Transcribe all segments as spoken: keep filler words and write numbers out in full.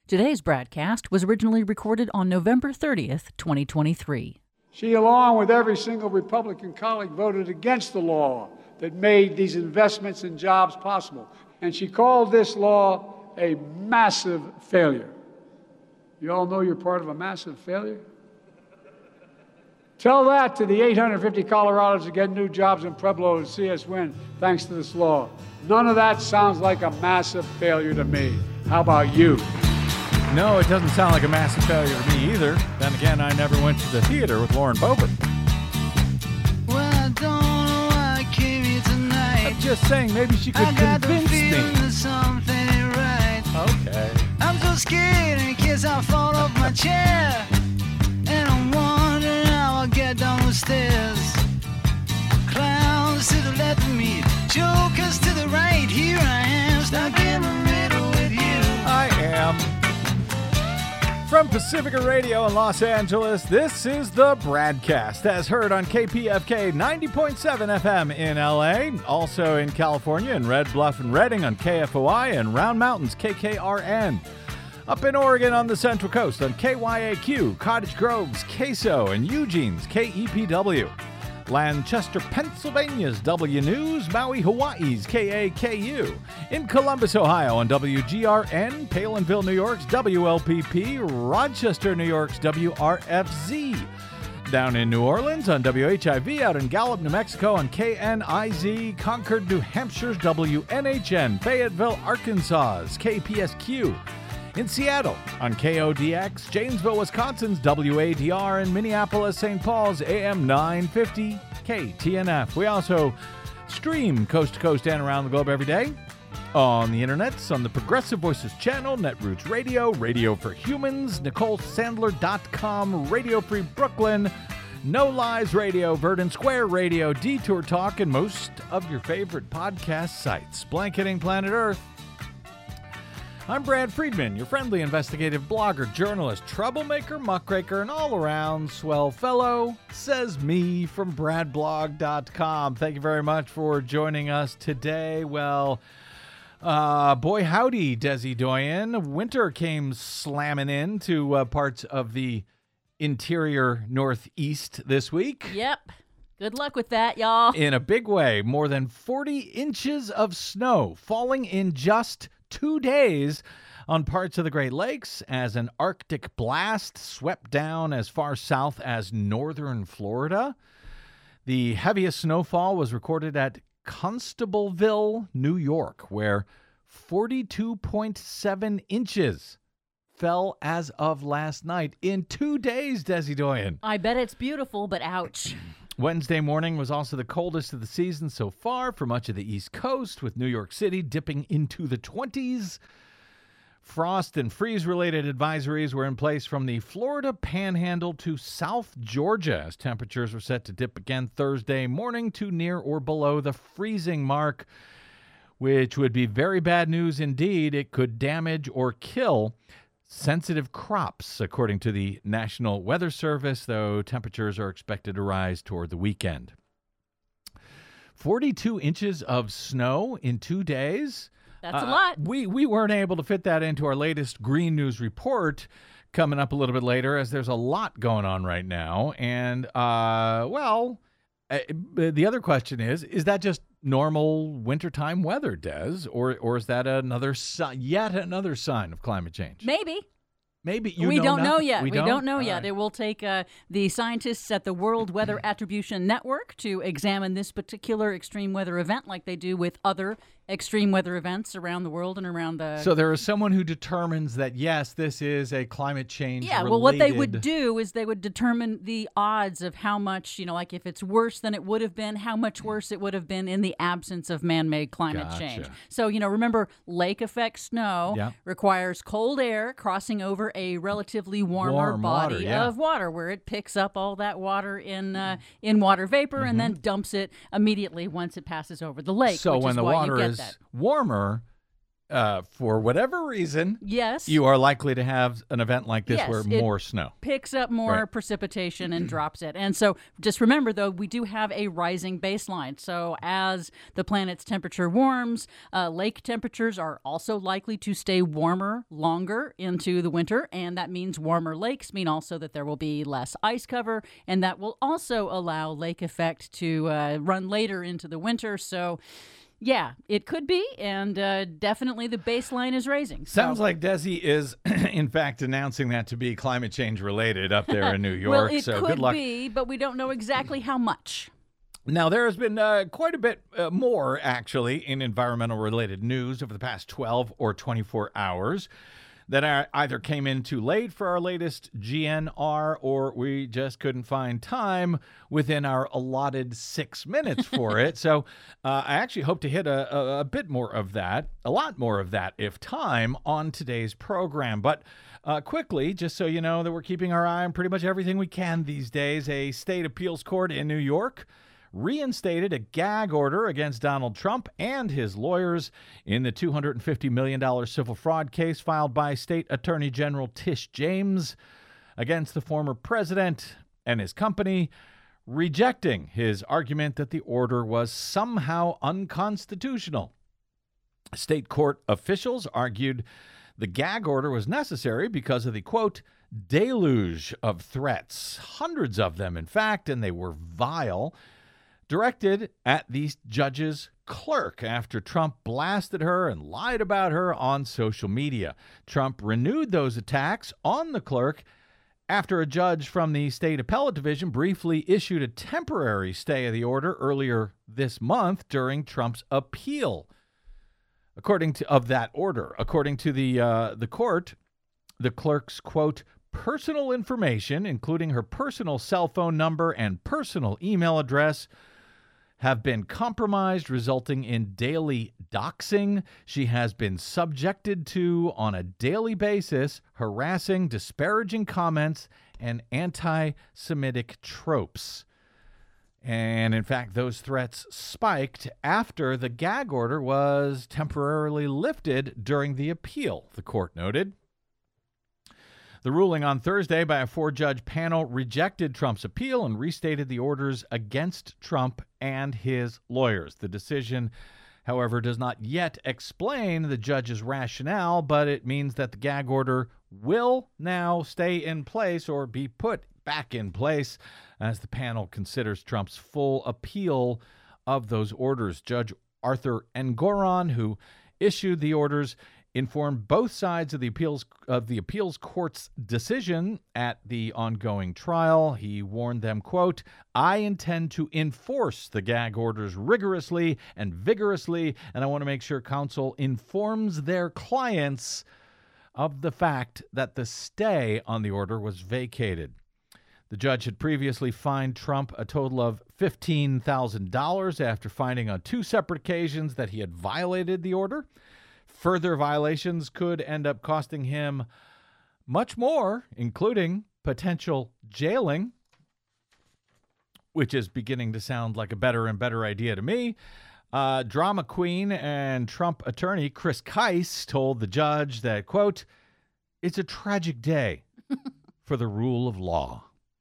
Today's broadcast was originally recorded on November thirtieth, twenty twenty-three. She, along with every single Republican colleague, voted against the law that made these investments in jobs possible. And she called this law a massive failure. You all know you're part of a massive failure? Tell that to the eight hundred fifty Colorados that get new jobs in Pueblo to see us win thanks to this law. None of that sounds like a massive failure to me. How about you? No, it doesn't sound like a massive failure to me either. Then again, I never went to the theater with Lauren Boebert. Well, I don't know why I came here tonight. I'm just saying, maybe she could I got convince the feeling me. that something ain't right. Okay. I'm so scared in case I fall off my chair. And I'm wondering how I'll get down the stairs. Clowns to the left of me, jokers to the right. Here I am, stuck in the middle with you. I am. From Pacifica Radio in Los Angeles, this is the Bradcast, as heard on K P F K ninety point seven F M in L A, also in California in Red Bluff and Redding on K F O I, and Round Mountains K K R N. Up in Oregon on the Central Coast on K Y A Q, Cottage Grove's K S O, and Eugene's K E P W. Lancaster, Pennsylvania's W News, Maui, Hawaii's K A K U. In Columbus, Ohio on W G R N, Palinville, New York's W L P P, Rochester, New York's W R F Z. Down in New Orleans on W H I V, out in Gallup, New Mexico on K N I Z, Concord, New Hampshire's W N H N, Fayetteville, Arkansas's K P S Q. In Seattle on K O D X, Janesville, Wisconsin's W A D R, and Minneapolis, Saint Paul's A M nine fifty K T N F. We also stream coast to coast and around the globe every day on the internets, on the Progressive Voices channel, Netroots Radio, Radio for Humans, Nicole Sandler dot com, Radio Free Brooklyn, No Lies Radio, Verdant Square Radio, Detour Talk, and most of your favorite podcast sites. Blanketing Planet Earth. I'm Brad Friedman, your friendly investigative blogger, journalist, troublemaker, muckraker, and all-around swell fellow, says me from brad blog dot com. Thank you very much for joining us today. Well, uh, boy howdy, Desi Doyen. Winter came slamming into uh, parts of the interior northeast this week. Yep. Good luck with that, y'all. In a big way. More than forty inches of snow falling in just two days on parts of the Great Lakes as an Arctic blast swept down as far south as northern Florida. The heaviest snowfall was recorded at Constableville, New York, where forty-two point seven inches fell as of last night in two days, Desi Doyen. I bet it's beautiful, but ouch. Wednesday morning was also the coldest of the season so far for much of the East Coast, with New York City dipping into the twenties. Frost and freeze-related advisories were in place from the Florida Panhandle to South Georgia, as temperatures were set to dip again Thursday morning to near or below the freezing mark, which would be very bad news indeed. It could damage or kill sensitive crops, according to the National Weather Service, though temperatures are expected to rise toward the weekend. forty-two inches of snow in two days. That's uh, a lot. We, we weren't able to fit that into our latest Green News report coming up a little bit later, as there's a lot going on right now. And, uh, well, uh, the other question is, is that just normal wintertime weather, Des, or or is that another si- yet another sign of climate change? Maybe. Maybe you we know don't know nothing. yet. We, We, don't? don't, know All yet. right. It will take uh, the scientists at the World Weather Attribution Network to examine this particular extreme weather event, like they do with other extreme weather events around the world and around the... So there is someone who determines that, yes, this is a climate change Yeah, well, what they would do is they would determine the odds of how much, you know, like if it's worse than it would have been, how much worse it would have been in the absence of man-made climate Gotcha. change. So, you know, remember, lake effect snow Yeah. requires cold air crossing over a relatively warmer Warm body water, yeah. of water, where it picks up all that water in uh, in water vapor and then dumps it immediately once it passes over the lake. So which when is the why water you get is that. warmer, uh, for whatever reason, Yes. you are likely to have an event like this Yes, where it more snow. picks up more Right. precipitation and drops it. And so just remember, though, we do have a rising baseline. So as the planet's temperature warms, uh, lake temperatures are also likely to stay warmer longer into the winter. And that means warmer lakes mean also that there will be less ice cover. And that will also allow lake effect to uh, run later into the winter. So yeah, it could be, and uh, definitely the baseline is raising. Sounds So- like Desi is, in fact, announcing that to be climate change related up there in New York. well, it so could good luck. be, but we don't know exactly how much. Now, there has been uh, quite a bit uh, more, actually, in environmental related news over the past twelve or twenty-four hours that are, either came in too late for our latest G N R or we just couldn't find time within our allotted six minutes for it. So uh, I actually hope to hit a, a, a bit more of that, a lot more of that, if time, on today's program. But uh, quickly, just so you know that we're keeping our eye on pretty much everything we can these days, a state appeals court in New York reinstated a gag order against Donald Trump and his lawyers in the two hundred fifty million dollars civil fraud case filed by State Attorney General Tish James against the former president and his company, rejecting his argument that the order was somehow unconstitutional. State court officials argued the gag order was necessary because of the, quote, deluge of threats, hundreds of them, in fact, and they were vile, directed at the judge's clerk after Trump blasted her and lied about her on social media. Trump renewed those attacks on the clerk after a judge from the state appellate division briefly issued a temporary stay of the order earlier this month during Trump's appeal. According to of that order, according to the uh, the court, the clerk's, quote, personal information, including her personal cell phone number and personal email address, have been compromised, resulting in daily doxing. She has been subjected to, on a daily basis, harassing, disparaging comments and anti-Semitic tropes. And in fact, those threats spiked after the gag order was temporarily lifted during the appeal, the court noted. The ruling on Thursday by a four-judge panel rejected Trump's appeal and restated the orders against Trump and his lawyers. The decision, however, does not yet explain the judge's rationale, but it means that the gag order will now stay in place or be put back in place as the panel considers Trump's full appeal of those orders. Judge Arthur Engoron, who issued the orders, informed both sides of the appeals of the appeals court's decision at the ongoing trial. He warned them, quote, I intend to enforce the gag orders rigorously and vigorously, and I want to make sure counsel informs their clients of the fact that the stay on the order was vacated. The judge had previously fined Trump a total of fifteen thousand dollars after finding on two separate occasions that he had violated the order. Further violations could end up costing him much more, including potential jailing, which is beginning to sound like a better and better idea to me. Uh, drama queen and Trump attorney Chris Kise told the judge that, quote, it's a tragic day for the rule of law.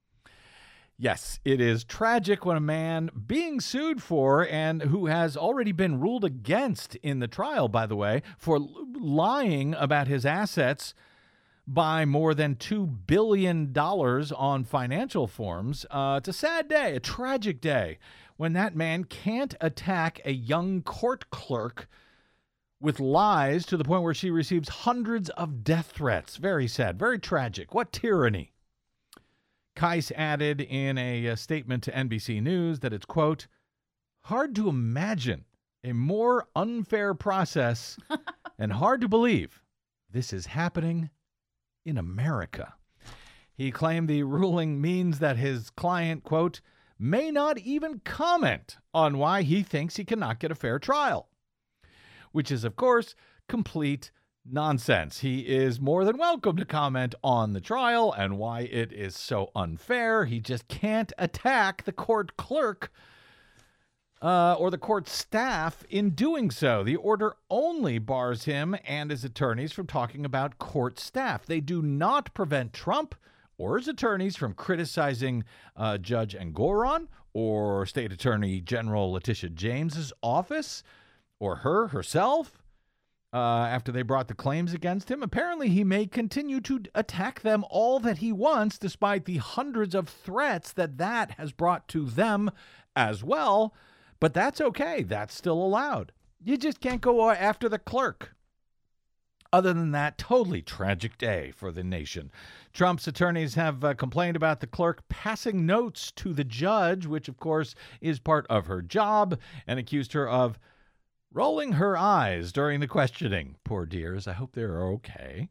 Yes, it is tragic when a man being sued for, and who has already been ruled against in the trial, by the way, for lying about his assets by more than two billion dollars on financial forms. Uh, it's a sad day, a tragic day, when that man can't attack a young court clerk with lies to the point where she receives hundreds of death threats. Very sad, very tragic. What tyranny. Kise added in a, a statement to N B C News that it's, quote, hard to imagine a more unfair process and hard to believe this is happening in America. He claimed the ruling means that his client, quote, may not even comment on why he thinks he cannot get a fair trial, which is, of course, complete nonsense. He is more than welcome to comment on the trial and why it is so unfair. He just can't attack the court clerk uh, or the court staff in doing so. The order only bars him and his attorneys from talking about court staff. They do not prevent Trump or his attorneys from criticizing uh, Judge Engoron or State Attorney General Letitia James's office or her herself. Uh, after they brought the claims against him, apparently he may continue to attack them all that he wants, despite the hundreds of threats that that has brought to them as well. But that's okay. That's still allowed. You just can't go after the clerk. Other than that, totally tragic day for the nation. Trump's attorneys have uh, complained about the clerk passing notes to the judge, which, of course, is part of her job, and accused her of rolling her eyes during the questioning. Poor dears. I hope they're okay.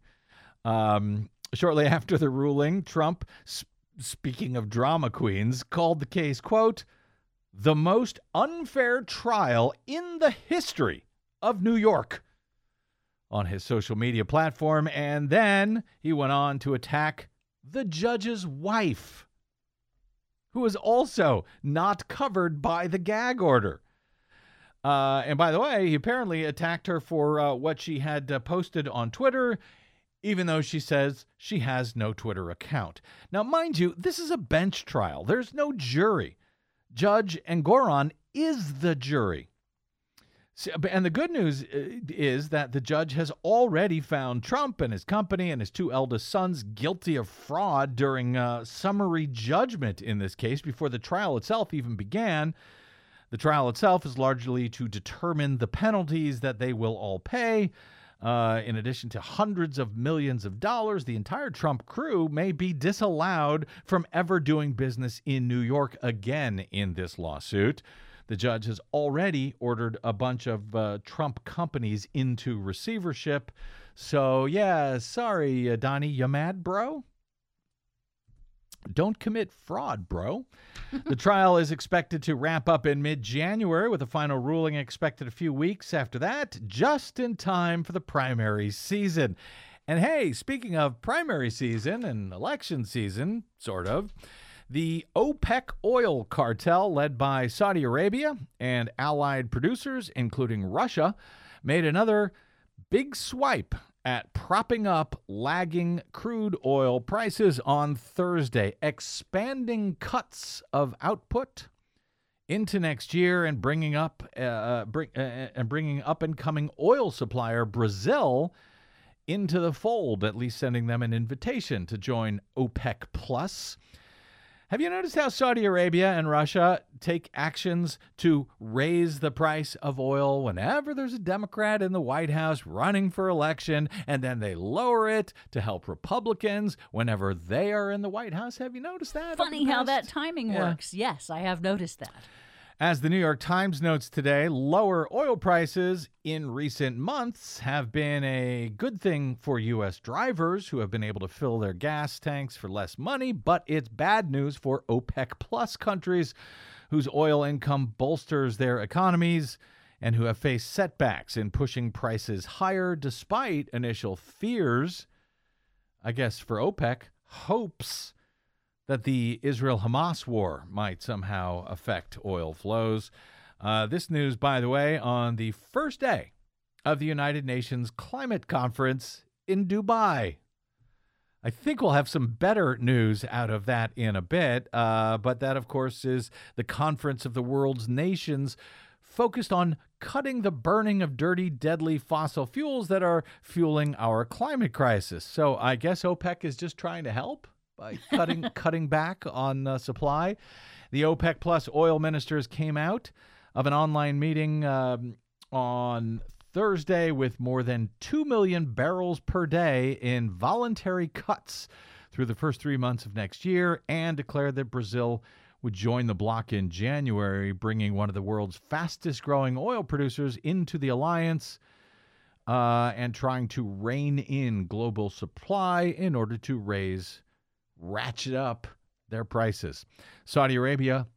Um, shortly after the ruling, Trump, sp- speaking of drama queens, called the case, quote, the most unfair trial in the history of New York on his social media platform. And then he went on to attack the judge's wife, who is also not covered by the gag order. Uh, and by the way, he apparently attacked her for uh, what she had uh, posted on Twitter, even though she says she has no Twitter account. Now, mind you, this is a bench trial. There's no jury. Judge Engoron is the jury. So, and the good news is that the judge has already found Trump and his company and his two eldest sons guilty of fraud during uh, summary judgment in this case before the trial itself even began. The trial itself is largely to determine the penalties that they will all pay. Uh, in addition to hundreds of millions of dollars, the entire Trump crew may be disallowed from ever doing business in New York again in this lawsuit. The judge has already ordered a bunch of uh, Trump companies into receivership. So, yeah, sorry, uh, Donnie, you mad, bro? Don't commit fraud, bro. The trial is expected to wrap up in mid-January with a final ruling expected a few weeks after that, just in time for the primary season. And hey, speaking of primary season and election season, sort of, the OPEC oil cartel led by Saudi Arabia and allied producers, including Russia, made another big swipe at propping up lagging crude oil prices on Thursday, expanding cuts of output into next year and bringing up uh, bring, uh, and bringing up and coming oil supplier Brazil into the fold, at least sending them an invitation to join OPEC Plus. Have you noticed how Saudi Arabia and Russia take actions to raise the price of oil whenever there's a Democrat in the White House running for election, and then they lower it to help Republicans whenever they are in the White House? Have you noticed that? Funny how that timing Yeah. works. Yes, I have noticed that. As the New York Times notes today, lower oil prices in recent months have been a good thing for U S drivers who have been able to fill their gas tanks for less money, but it's bad news for OPEC Plus countries whose oil income bolsters their economies and who have faced setbacks in pushing prices higher despite initial fears, I guess for OPEC, hopes that the Israel-Hamas war might somehow affect oil flows. Uh, this news, by the way, on the first day of the United Nations Climate Conference in Dubai. I think we'll have some better news out of that in a bit, uh, but that, of course, is the conference of the world's nations focused on cutting the burning of dirty, deadly fossil fuels that are fueling our climate crisis. So I guess OPEC is just trying to help by cutting cutting back on uh, supply. The OPEC Plus oil ministers came out of an online meeting um, on Thursday with more than two million barrels per day in voluntary cuts through the first three months of next year, and declared that Brazil would join the bloc in January, bringing one of the world's fastest growing oil producers into the alliance uh, and trying to rein in global supply in order to raise ratchet up their prices. Saudi Arabia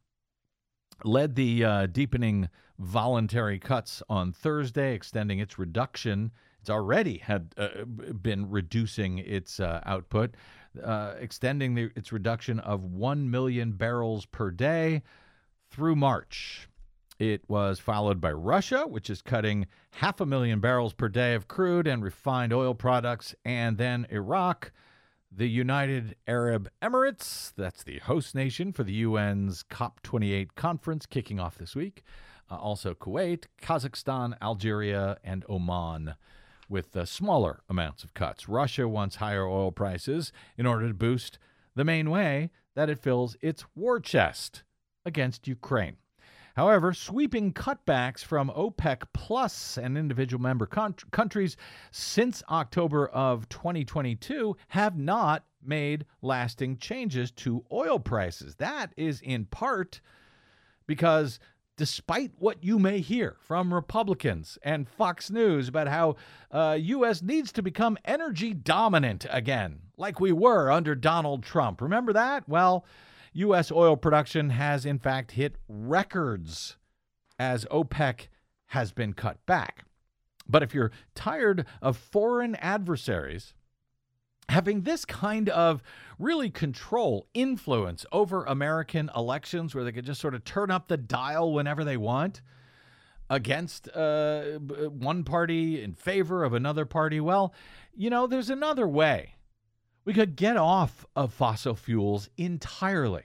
led the uh, deepening voluntary cuts on Thursday, extending its reduction. It's already had uh, been reducing its uh, output, uh, extending the, its reduction of one million barrels per day through March. It was followed by Russia, which is cutting half a million barrels per day of crude and refined oil products, and then Iraq, the United Arab Emirates, that's the host nation for the U N's COP twenty-eight conference kicking off this week, uh, also Kuwait, Kazakhstan, Algeria, and Oman, with uh, smaller amounts of cuts. Russia wants higher oil prices in order to boost the main way that it fills its war chest against Ukraine. However, sweeping cutbacks from OPEC Plus and individual member con- countries since October of twenty twenty-two have not made lasting changes to oil prices. That is in part because despite what you may hear from Republicans and Fox News about how uh, U S needs to become energy dominant again, like we were under Donald Trump. Remember that? Well, U S oil production has, in fact, hit records as OPEC has been cut back. But if you're tired of foreign adversaries having this kind of really control, influence over American elections where they could just sort of turn up the dial whenever they want against uh, one party in favor of another party, well, you know, there's another way. We could get off of fossil fuels entirely.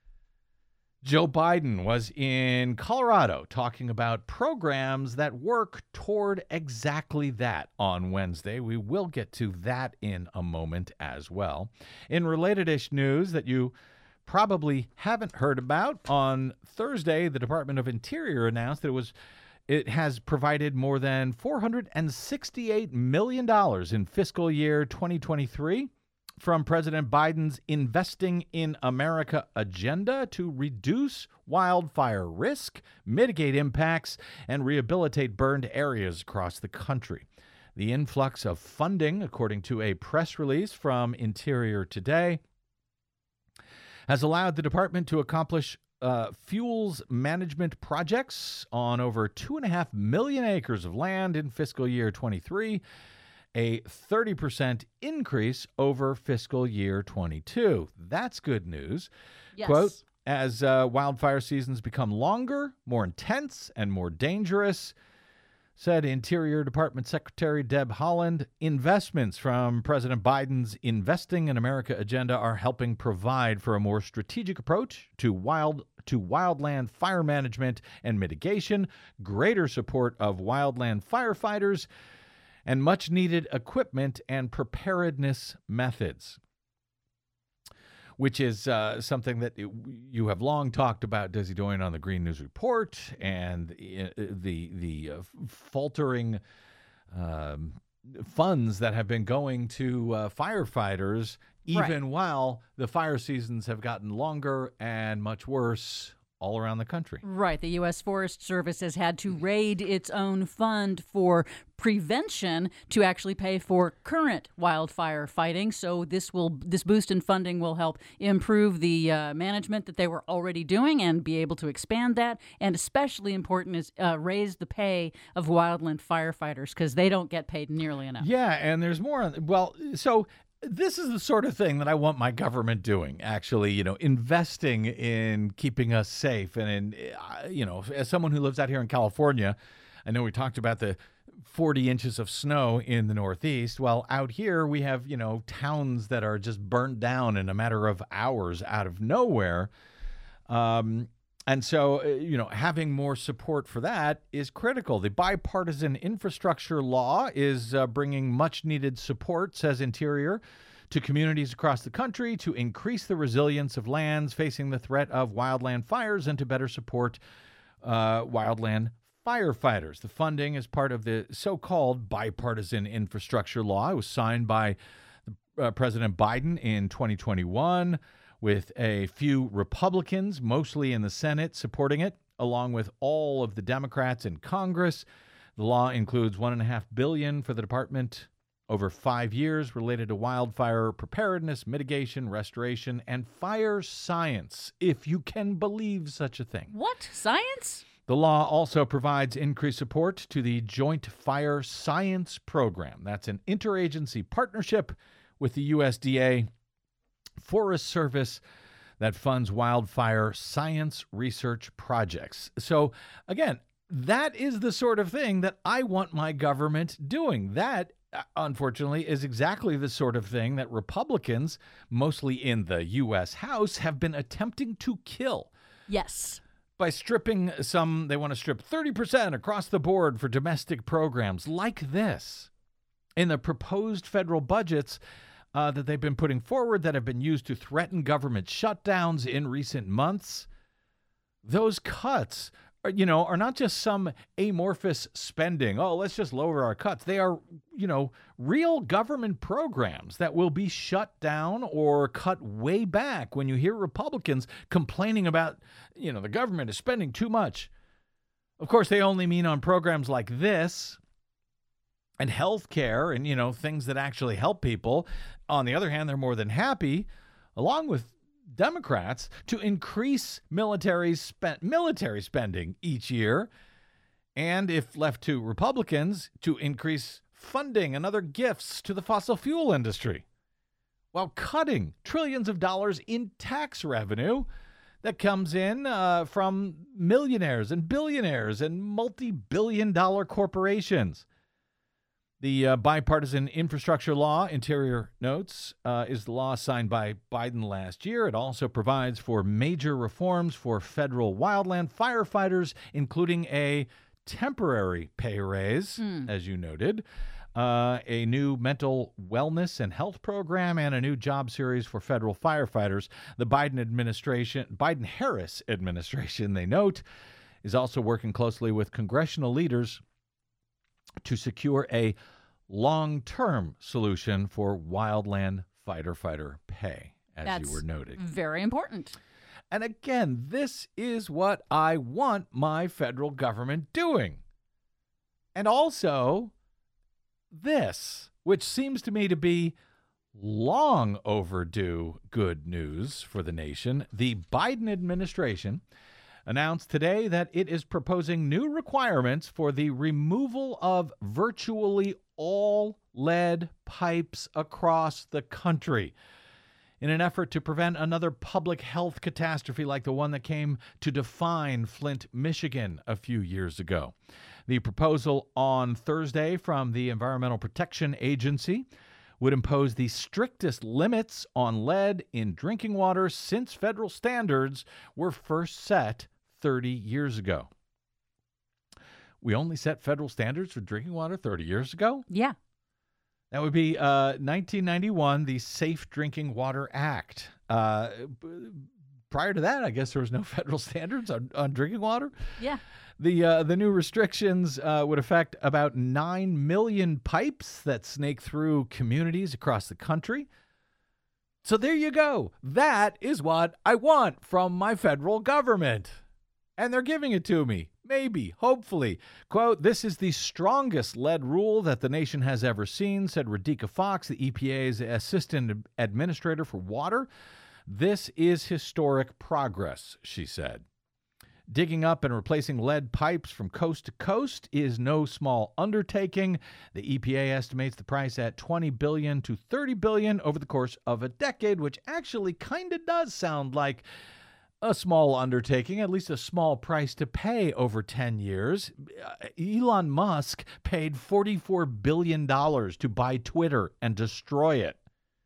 Joe Biden was in Colorado talking about programs that work toward exactly that on Wednesday. We will get to that in a moment as well. In related-ish news that you probably haven't heard about, on Thursday, the Department of Interior announced that it was it has provided more than four hundred sixty-eight million dollars in fiscal year twenty twenty-three from President Biden's Investing in America agenda to reduce wildfire risk, mitigate impacts, and rehabilitate burned areas across the country. The influx of funding, according to a press release from Interior Today, has allowed the department to accomplish uh, fuels management projects on over two and a half million acres of land in fiscal year twenty-three, a thirty percent increase over fiscal year twenty-two. That's good news. Yes. Quote, as uh, wildfire seasons become longer, more intense, and more dangerous, said Interior Department Secretary Deb Haaland, investments from President Biden's Investing in America agenda are helping provide for a more strategic approach to wild to wildland fire management and mitigation, greater support of wildland firefighters, and much-needed equipment and preparedness methods, which is uh, something that you have long talked about, Desi Doyen, on the Green News Report, and the the uh, faltering um, funds that have been going to uh, firefighters, even Right. while the fire seasons have gotten longer and much worse all around the country. Right. The U S Forest Service has had to raid its own fund for prevention to actually pay for current wildfire fighting. So this will this boost in funding will help improve the uh, management that they were already doing and be able to expand that. And especially important is uh, raise the pay of wildland firefighters because they don't get paid nearly enough. Yeah, and there's more on, well, so this is the sort of thing that I want my government doing, actually, you know, investing in keeping us safe. And, in, uh, you know, as someone who lives out here in California, I know we talked about the forty inches of snow in the Northeast. Well, out here we have, you know, towns that are just burnt down in a matter of hours out of nowhere. Um, and so, uh, you know, having more support for that is critical. The bipartisan infrastructure law is uh, bringing much needed support, says Interior, to communities across the country to increase the resilience of lands facing the threat of wildland fires and to better support uh, wildland firefighters. The funding is part of the so-called bipartisan infrastructure law. It was signed by uh, President Biden in twenty twenty-one, with a few Republicans, mostly in the Senate, supporting it, along with all of the Democrats in Congress. The law includes one and a half billion dollars for the department over five years related to wildfire preparedness, mitigation, restoration, and fire science, if you can believe such a thing. What? Science? The law also provides increased support to the Joint Fire Science Program. That's an interagency partnership with the U S D A, Forest Service, that funds wildfire science research projects. So, again, that is the sort of thing that I want my government doing. That, unfortunately, is exactly the sort of thing that Republicans, mostly in the U S House, have been attempting to kill. Yes. By stripping some, they want to strip thirty percent across the board for domestic programs like this. In the proposed federal budgets uh, that they've been putting forward that have been used to threaten government shutdowns in recent months, those cuts are, you know, are not just some amorphous spending. Oh, let's just lower our cuts. They are, you know, real government programs that will be shut down or cut way back when you hear Republicans complaining about, you know, the government is spending too much. Of course, they only mean on programs like this and health care and, you know, things that actually help people. On the other hand, they're more than happy, along with Democrats, to increase military spend, military spending each year, and if left to Republicans, to increase funding and other gifts to the fossil fuel industry, while cutting trillions of dollars in tax revenue that comes in uh, from millionaires and billionaires and multi-billion dollar corporations. The uh, bipartisan infrastructure law, Interior notes, uh, is the law signed by Biden last year. It also provides for major reforms for federal wildland firefighters, including a temporary pay raise, mm. as you noted, uh, a new mental wellness and health program, and a new job series for federal firefighters. The Biden administration, Biden-Harris administration, they note, is also working closely with congressional leaders to secure a long-term solution for wildland fighter-fighter pay, as That's you were noting. Very important. And again, this is what I want my federal government doing. And also this, which seems to me to be long overdue good news for the nation. The Biden administration announced today that it is proposing new requirements for the removal of virtually all lead pipes across the country in an effort to prevent another public health catastrophe like the one that came to define Flint, Michigan a few years ago. The proposal on Thursday from the Environmental Protection Agency would impose the strictest limits on lead in drinking water since federal standards were first set thirty years ago. We only set federal standards for drinking water thirty years ago? Yeah. That would be uh, nineteen ninety-one, the Safe Drinking Water Act. Uh, prior to that, I guess there was no federal standards on, on drinking water. Yeah. The uh, the new restrictions uh, would affect about nine million pipes that snake through communities across the country. So there you go. That is what I want from my federal government. And they're giving it to me. Maybe, hopefully. Quote, "This is the strongest lead rule that the nation has ever seen," said Radhika Fox, the E P A's assistant administrator for water. "This is historic progress," she said. Digging up and replacing lead pipes from coast to coast is no small undertaking. The E P A estimates the price at twenty billion dollars to thirty billion dollars over the course of a decade, which actually kind of does sound like a small undertaking, at least a small price to pay over ten years. Uh, Elon Musk paid forty-four billion dollars to buy Twitter and destroy it.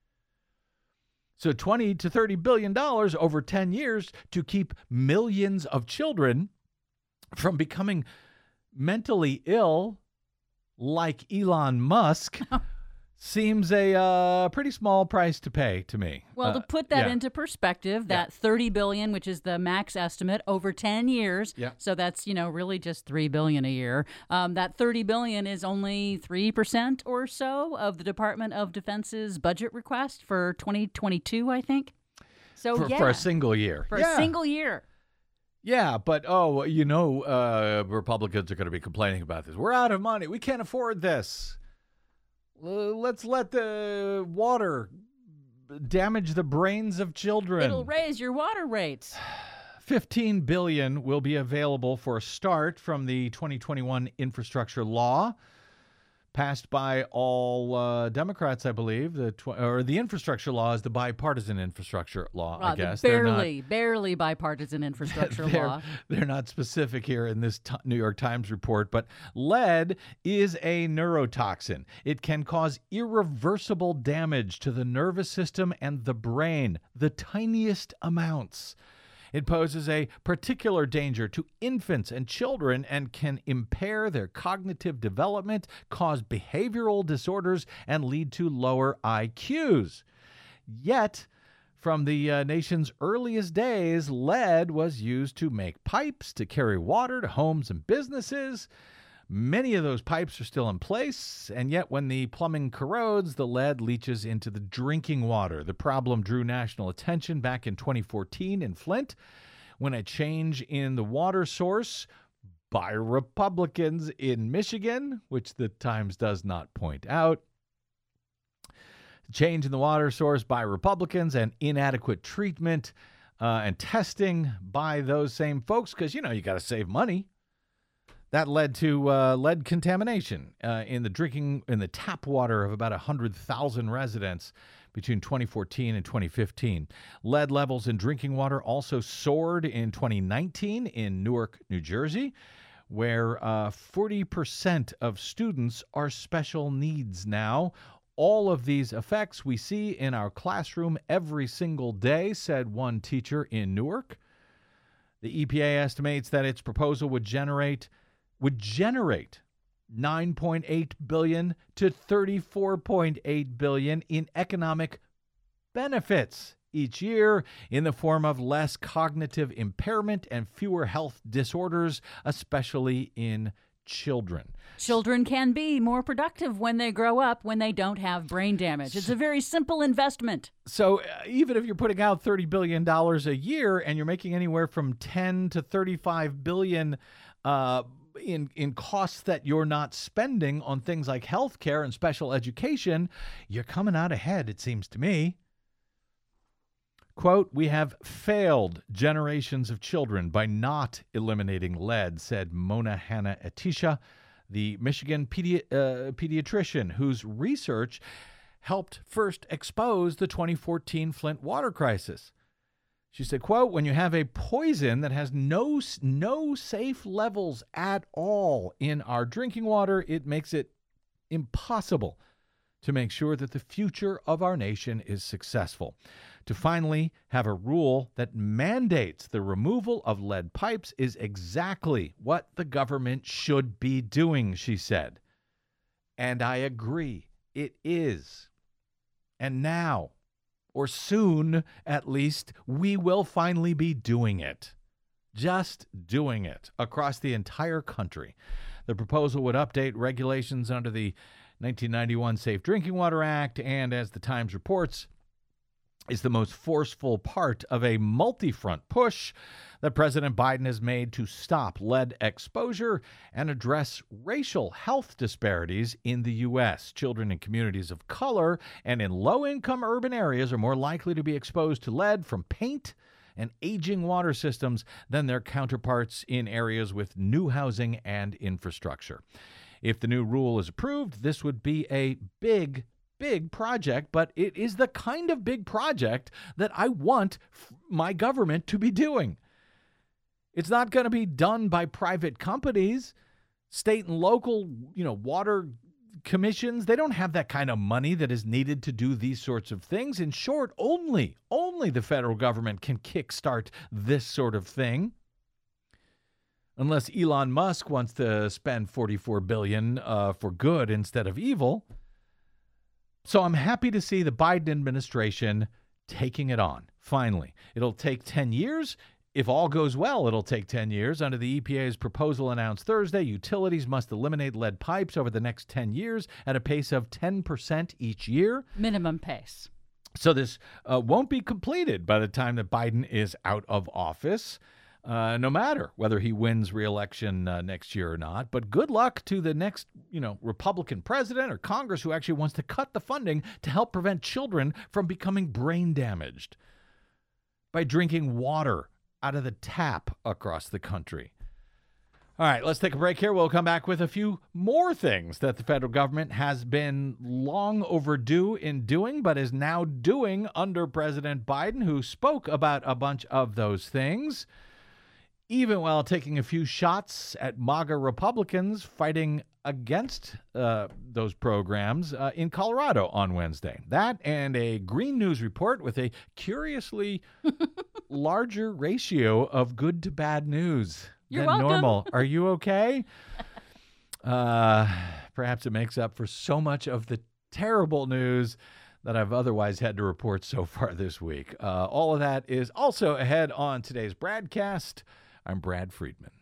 So twenty to thirty billion dollars over ten years to keep millions of children from becoming mentally ill like Elon Musk seems a uh, pretty small price to pay to me. Well, uh, to put that yeah. into perspective, that Yeah. thirty billion dollars, which is the max estimate over ten years, Yeah. so that's, you know, really just three billion dollars a year. Um, that thirty billion dollars is only three percent or so of the Department of Defense's budget request for twenty twenty-two, I think. So for, yeah, for a single year. for yeah. a single year. Yeah, but, oh, you know, uh, Republicans are going to be complaining about this. We're out of money. We can't afford this. Uh, let's let the water damage the brains of children. It'll raise your water rates. fifteen billion dollars will be available for a start from the twenty twenty-one infrastructure law. passed by all uh, Democrats, I believe. The tw- or the infrastructure law is the bipartisan infrastructure law, Uh, I guess. the They're barely, not, barely bipartisan infrastructure they're, law. They're not specific here in this t- New York Times report, but lead is a neurotoxin. It can cause irreversible damage to the nervous system and the brain, the tiniest amounts. It poses a particular danger to infants and children and can impair their cognitive development, cause behavioral disorders, and lead to lower I Qs. Yet, from the uh, nation's earliest days, lead was used to make pipes to carry water to homes and businesses. Many of those pipes are still in place, and yet when the plumbing corrodes, the lead leaches into the drinking water. The problem drew national attention back in twenty fourteen in Flint when a change in the water source by Republicans in Michigan, which the Times does not point out, change in the water source by Republicans and inadequate treatment uh, and testing by those same folks, because, you know, you got to save money. That led to uh, lead contamination uh, in the drinking, in the tap water of about one hundred thousand residents between twenty fourteen and twenty fifteen. Lead levels in drinking water also soared in twenty nineteen in Newark, New Jersey, where uh, forty percent of students are special needs now. All of these effects we see in our classroom every single day, said one teacher in Newark. The E P A estimates that its proposal would generate would generate nine point eight billion dollars to thirty-four point eight billion dollars in economic benefits each year in the form of less cognitive impairment and fewer health disorders, especially in children. Children can be more productive when they grow up, when they don't have brain damage. It's a very simple investment. So uh, even if you're putting out thirty billion dollars a year and you're making anywhere from ten to thirty-five billion dollars uh, in, in costs that you're not spending on things like healthcare and special education, you're coming out ahead, it seems to me. Quote, "We have failed generations of children by not eliminating lead," said Mona Hanna-Attisha, the Michigan pedi- uh, pediatrician whose research helped first expose the twenty fourteen Flint water crisis. She said, quote, "When you have a poison that has no, no safe levels at all in our drinking water, it makes it impossible to make sure that the future of our nation is successful. To finally have a rule that mandates the removal of lead pipes is exactly what the government should be doing," she said. And I agree, it is. And now, or soon at least, we will finally be doing it. Just doing it across the entire country. The proposal would update regulations under the nineteen ninety-one Safe Drinking Water Act, and as the Times reports, is the most forceful part of a multi-front push that President Biden has made to stop lead exposure and address racial health disparities in the U S. Children in communities of color and in low-income urban areas are more likely to be exposed to lead from paint and aging water systems than their counterparts in areas with new housing and infrastructure. If the new rule is approved, this would be a big big project, but it is the kind of big project that I want f- my government to be doing. It's not going to be done by private companies, state and local, you know, water commissions. They don't have that kind of money that is needed to do these sorts of things. In short, only, only the federal government can kickstart this sort of thing. Unless Elon Musk wants to spend forty-four billion dollars uh, for good instead of evil. So I'm happy to see the Biden administration taking it on, finally. It'll take ten years. If all goes well, it'll take ten years. Under the E P A's proposal announced Thursday, utilities must eliminate lead pipes over the next ten years at a pace of ten percent each year. Minimum pace. So this uh, won't be completed by the time that Biden is out of office. Uh, no matter whether he wins re-election uh, next year or not. But good luck to the next, you know, Republican president or Congress who actually wants to cut the funding to help prevent children from becoming brain damaged by drinking water out of the tap across the country. All right, let's take a break here. We'll come back with a few more things that the federal government has been long overdue in doing, but is now doing under President Biden, who spoke about a bunch of those things, even while taking a few shots at MAGA Republicans fighting against uh, those programs uh, in Colorado on Wednesday. That and a Green News report with a curiously larger ratio of good to bad news. You're than welcome. normal. Are you okay? Uh, perhaps it makes up for so much of the terrible news that I've otherwise had to report so far this week. Uh, all of that is also ahead on today's Bradcast. I'm Brad Friedman.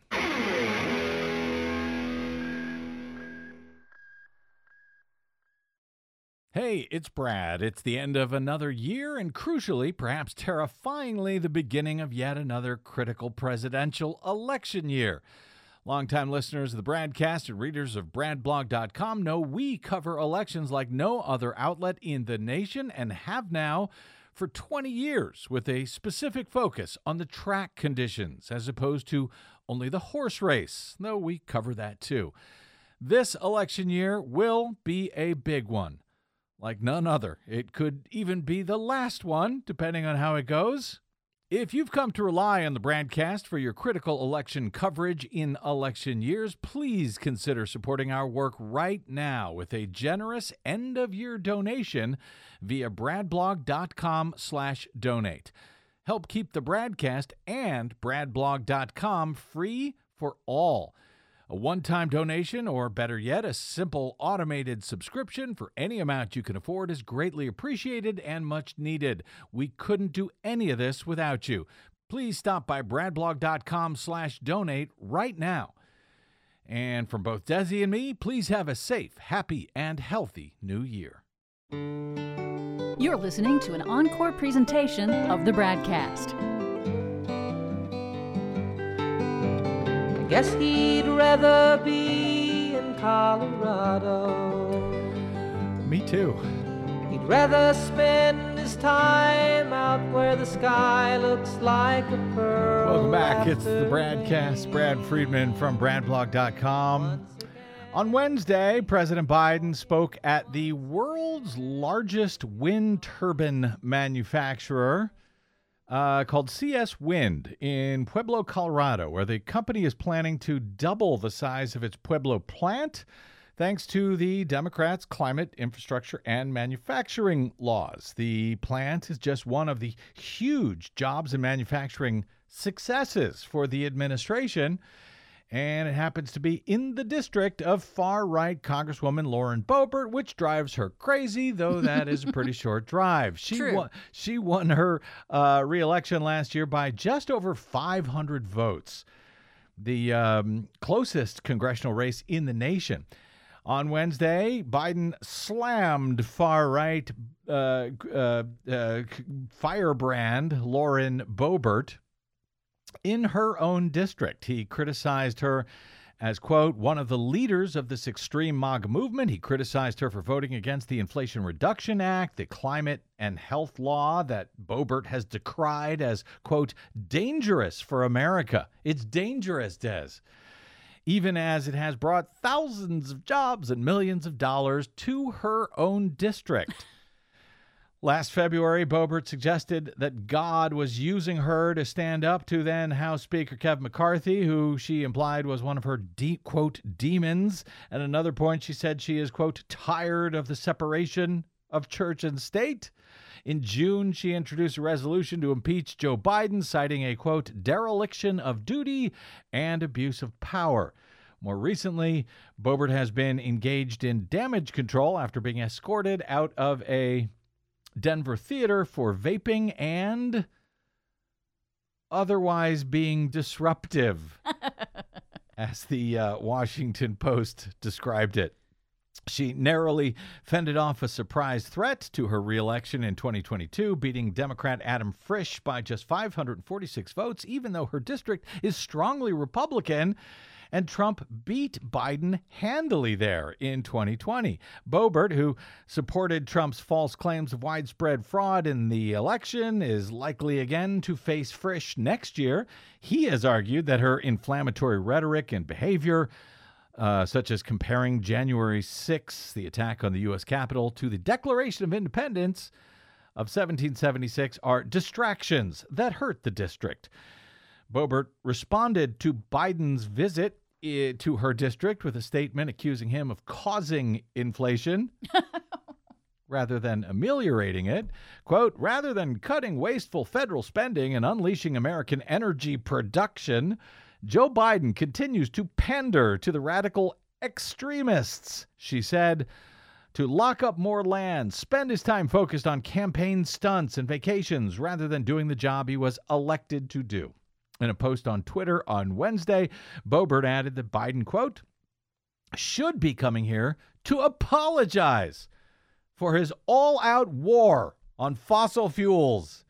Hey, it's Brad. It's the end of another year and, crucially, perhaps terrifyingly, the beginning of yet another critical presidential election year. Longtime listeners of the Bradcast and readers of brad blog dot com know we cover elections like no other outlet in the nation and have now for twenty years, with a specific focus on the track conditions as opposed to only the horse race, though we cover that too. This election year will be a big one. Like none other. It could even be the last one, depending on how it goes. If you've come to rely on the Bradcast for your critical election coverage in election years, please consider supporting our work right now with a generous end-of-year donation via brad blog dot com slash donate. Help keep the Bradcast and brad blog dot com free for all. A one-time donation, or better yet, a simple automated subscription for any amount you can afford is greatly appreciated and much needed. We couldn't do any of this without you. Please stop by brad blog dot com slash donate right now. And from both Desi and me, please have a safe, happy, and healthy new year. You're listening to an encore presentation of the Bradcast. Guess he'd rather be in Colorado. Me too. He'd rather spend his time out where the sky looks like a pearl. Welcome back. It's the after Bradcast. Brad Friedman from brad blog dot com. On Wednesday, President Biden spoke at the world's largest wind turbine manufacturer, Uh, called C S Wind in Pueblo, Colorado, where the company is planning to double the size of its Pueblo plant thanks to the Democrats' climate, infrastructure, and manufacturing laws. The plant is just one of the huge jobs and manufacturing successes for the administration, and it happens to be in the district of far-right Congresswoman Lauren Boebert, which drives her crazy, though that is a pretty short drive. She True. won, she won her uh, re-election last year by just over five hundred votes, the um, closest congressional race in the nation. On Wednesday, Biden slammed far-right uh, uh, uh, firebrand Lauren Boebert in her own district. He criticized her as, quote, one of the leaders of this extreme MAGA movement. He criticized her for voting against the Inflation Reduction Act, the climate and health law that Boebert has decried as, quote, dangerous for America. It's dangerous, Des. Even as it has brought thousands of jobs and millions of dollars to her own district. Last February, Boebert suggested that God was using her to stand up to then House Speaker Kevin McCarthy, who she implied was one of her, deep, quote, demons. At another point, she said she is, quote, tired of the separation of church and state. In June, she introduced a resolution to impeach Joe Biden, citing a, quote, dereliction of duty and abuse of power. More recently, Boebert has been engaged in damage control after being escorted out of a Denver theater for vaping and otherwise being disruptive, as the uh, Washington Post described it. She narrowly fended off a surprise threat to her reelection in twenty twenty-two, beating Democrat Adam Frisch by just five hundred forty-six votes, even though her district is strongly Republican. And Trump beat Biden handily there in twenty twenty. Boebert, who supported Trump's false claims of widespread fraud in the election, is likely again to face Frisch next year. He has argued that her inflammatory rhetoric and behavior, uh, such as comparing January sixth, the attack on the U S Capitol, to the Declaration of Independence of seventeen seventy-six, are distractions that hurt the district. Boebert responded to Biden's visit uh, to her district with a statement accusing him of causing inflation rather than ameliorating it. Quote, rather than cutting wasteful federal spending and unleashing American energy production, Joe Biden continues to pander to the radical extremists, she said, to lock up more land, spend his time focused on campaign stunts and vacations rather than doing the job he was elected to do. In a post on Twitter on Wednesday, Boebert added that Biden, quote, should be coming here to apologize for his all-out war on fossil fuels,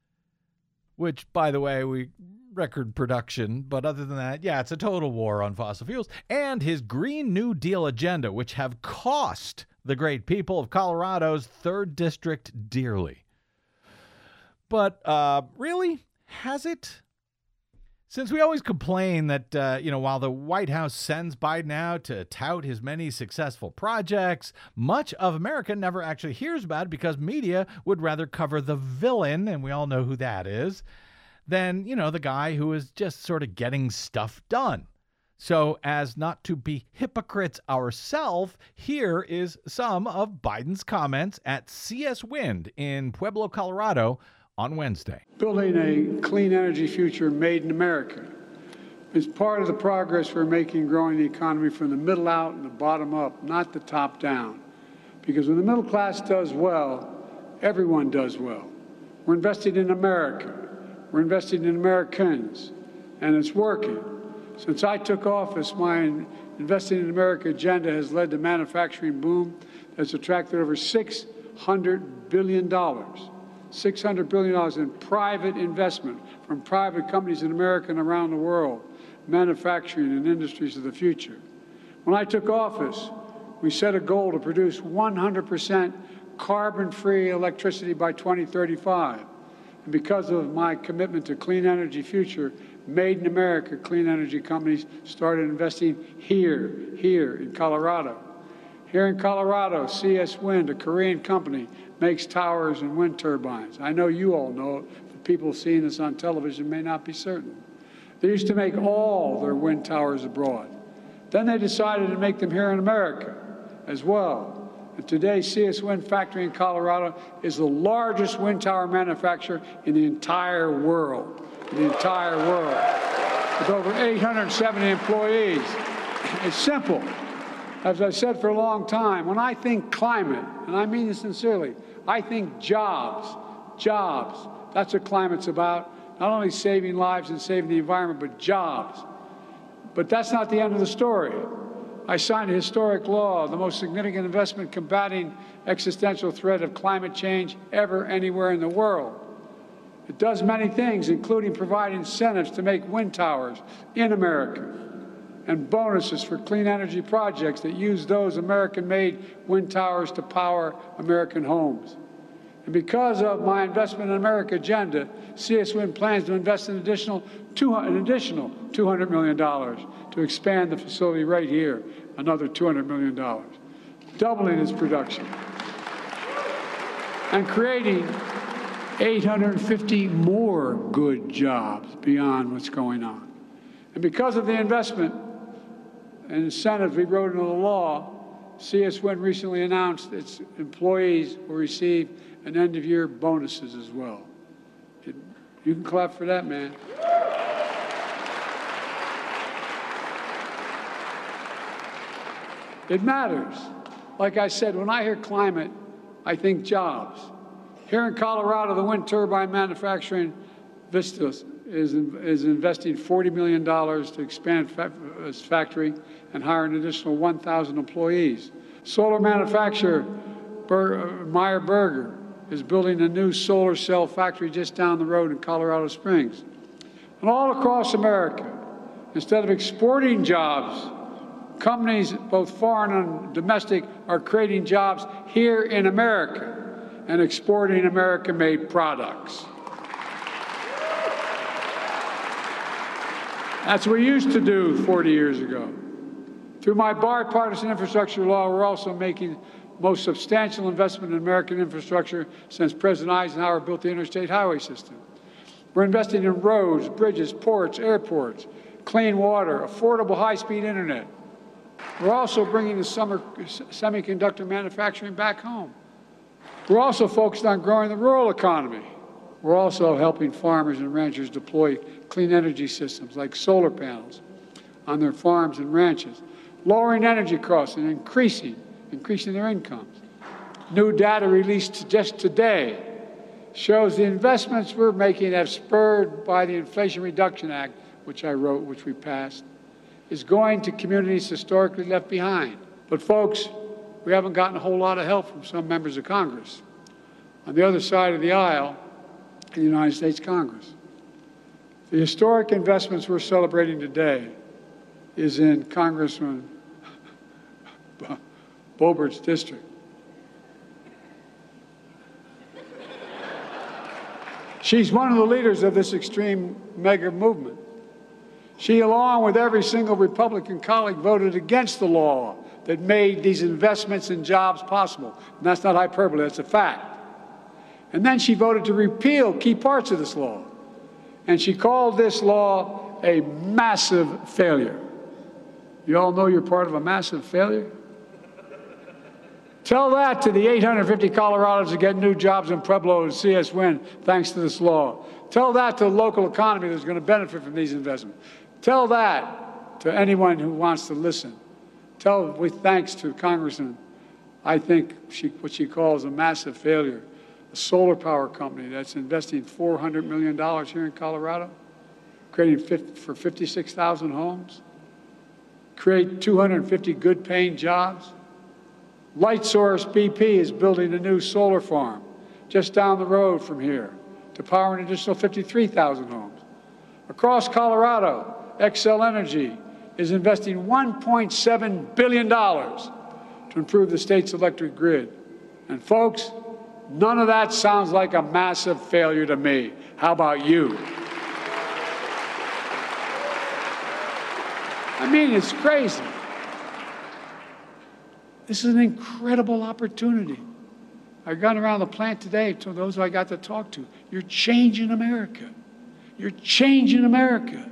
which, by the way, we record production, but other than that, yeah, it's a total war on fossil fuels, and his Green New Deal agenda, which have cost the great people of Colorado's third district dearly. But uh, really, has it? Since we always complain that, uh, you know, while the White House sends Biden out to tout his many successful projects, much of America never actually hears about it because media would rather cover the villain, and we all know who that is, than, you know, the guy who is just sort of getting stuff done. So as not to be hypocrites ourselves, here is some of Biden's comments at C S Wind in Pueblo, Colorado, on Wednesday. Building a clean energy future made in America is part of the progress we're making growing the economy from the middle out and the bottom up, not the top down. Because when the middle class does well, everyone does well. We're investing in America. We're investing in Americans, and it's working. Since I took office, my Investing in America agenda has led to a manufacturing boom that's attracted over six hundred billion dollars. six hundred billion dollars in private investment from private companies in America and around the world, manufacturing and industries of the future. When I took office, we set a goal to produce one hundred percent carbon-free electricity by twenty thirty-five. And because of my commitment to clean energy future, Made in America clean energy companies started investing here, here in Colorado. Here in Colorado, C S Wind, a Korean company, makes towers and wind turbines. I know you all know it, but people seeing this on television may not be certain. They used to make all their wind towers abroad. Then they decided to make them here in America as well. And today, C S Wind factory in Colorado is the largest wind tower manufacturer in the entire world, in the entire world, with over eight hundred seventy employees. It's simple. As I've said for a long time, when I think climate, and I mean this sincerely, I think jobs, jobs. That's what climate's about. Not only saving lives and saving the environment, but jobs. But that's not the end of the story. I signed a historic law, the most significant investment combating existential threat of climate change ever anywhere in the world. It does many things, including provide incentives to make wind towers in America and bonuses for clean energy projects that use those American-made wind towers to power American homes. And because of my Investment in America agenda, C S Wind plans to invest an additional two hundred, an additional two hundred million dollars to expand the facility right here, another two hundred million dollars, doubling its production, and creating eight hundred fifty more good jobs beyond what's going on. And because of the investment and incentives we wrote into the law, C S Wind recently announced its employees will receive an end-of-year bonuses as well. It, you can clap for that, man. It matters. Like I said, when I hear climate, I think jobs. Here in Colorado, the wind turbine manufacturing Vistas is, is investing forty million dollars to expand fa its factory and hire an additional one thousand employees. Solar manufacturer Ber- Meyer Burger is building a new solar cell factory just down the road in Colorado Springs. And all across America, instead of exporting jobs, companies, both foreign and domestic, are creating jobs here in America and exporting American-made products. That's what we used to do forty years ago. Through my bipartisan infrastructure law, we're also making the most substantial investment in American infrastructure since President Eisenhower built the interstate highway system. We're investing in roads, bridges, ports, airports, clean water, affordable high-speed internet. We're also bringing the summer semiconductor manufacturing back home. We're also focused on growing the rural economy. We're also helping farmers and ranchers deploy clean energy systems like solar panels on their farms and ranches, lowering energy costs and increasing, increasing their incomes. New data released just today shows the investments we're making have spurred by the Inflation Reduction Act, which I wrote, which we passed, is going to communities historically left behind. But folks, we haven't gotten a whole lot of help from some members of Congress. On the other side of the aisle, in the United States Congress. The historic investments we're celebrating today is in Congressman Boebert's district. She's one of the leaders of this extreme mega movement. She, along with every single Republican colleague, voted against the law that made these investments in jobs possible. And that's not hyperbole, that's a fact. And then she voted to repeal key parts of this law. And she called this law a massive failure. You all know you're part of a massive failure? Tell that to the eight hundred fifty Coloradans that get new jobs in Pueblo and C S Win thanks to this law. Tell that to the local economy that's going to benefit from these investments. Tell that to anyone who wants to listen. Tell, with thanks to Congressman, I think she, what she calls a massive failure, a solar power company that's investing four hundred million dollars here in Colorado, creating fifty, for fifty-six thousand homes, create two hundred fifty good-paying jobs. Lightsource B P is building a new solar farm just down the road from here to power an additional fifty-three thousand homes. Across Colorado, Xcel Energy is investing one point seven billion dollars to improve the state's electric grid. And folks, none of that sounds like a massive failure to me. How about you? I mean, it's crazy. This is an incredible opportunity. I've gone around the plant today to those I got to talk to. You're changing America. You're changing America.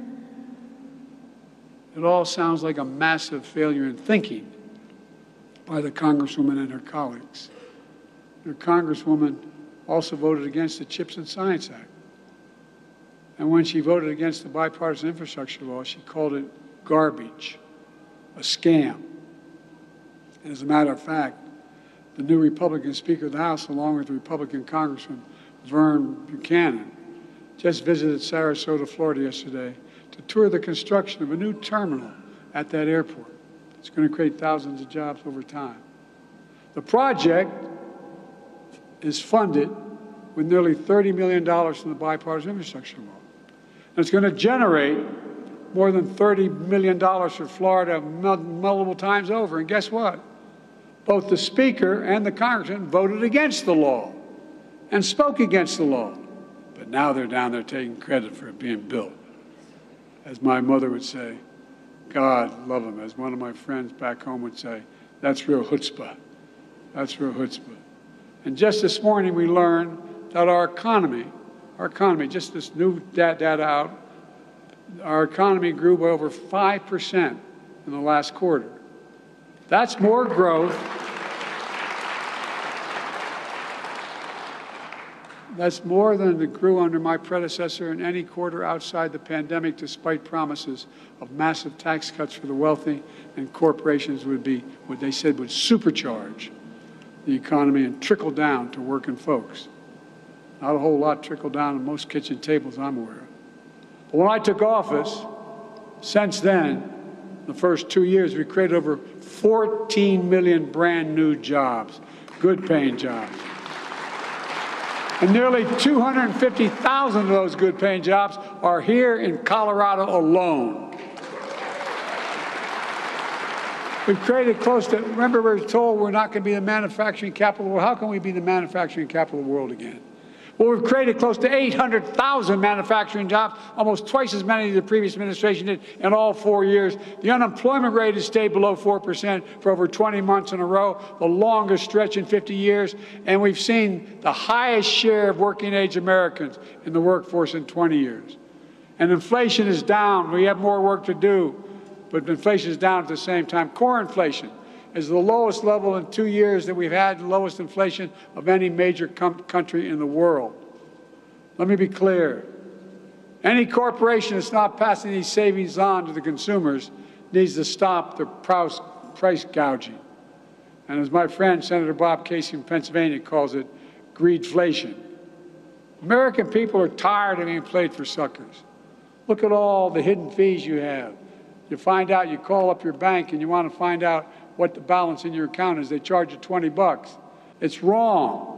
It all sounds like a massive failure in thinking by the Congresswoman and her colleagues. Your Congresswoman also voted against the CHIPS and Science Act. And when she voted against the bipartisan infrastructure law, she called it garbage, a scam. And as a matter of fact, the new Republican Speaker of the House, along with Republican Congressman Vern Buchanan, just visited Sarasota, Florida yesterday to tour the construction of a new terminal at that airport. It's going to create thousands of jobs over time. The project is funded with nearly thirty million dollars from the bipartisan infrastructure law. And it's going to generate more than thirty million dollars for Florida multiple times over. And guess what? Both the Speaker and the Congressman voted against the law and spoke against the law. But now they're down there taking credit for it being built. As my mother would say, God love him. As one of my friends back home would say, that's real chutzpah. That's real chutzpah. And just this morning we learned that our economy, our economy, just this new data out, our economy grew by over five percent in the last quarter. That's more growth. That's more than it grew under my predecessor in any quarter outside the pandemic, despite promises of massive tax cuts for the wealthy, and corporations would be, what they said, would supercharge the economy and trickle down to working folks. Not a whole lot trickled down on most kitchen tables I'm aware of. But when I took office, since then, In the first two years, we created over fourteen million brand new jobs, good paying jobs. And nearly two hundred fifty thousand of those good paying jobs are here in Colorado alone. We've created close to, remember we were told we're not going to be the manufacturing capital of the world. How can we be the manufacturing capital of the world again? Well, we've created close to eight hundred thousand manufacturing jobs, almost twice as many as the previous administration did in all four years. The unemployment rate has stayed below four percent for over twenty months in a row, the longest stretch in fifty years. And we've seen the highest share of working-age Americans in the workforce in twenty years. And inflation is down. We have more work to do, but inflation is down at the same time. Core inflation is the lowest level in two years that we've had, the lowest inflation of any major com- country in the world. Let me be clear. Any corporation that's not passing these savings on to the consumers needs to stop the price, price gouging. And as my friend Senator Bob Casey from Pennsylvania calls it, greedflation. American people are tired of being played for suckers. Look at all the hidden fees you have. You find out, you call up your bank and you want to find out what the balance in your account is. They charge you twenty bucks. It's wrong.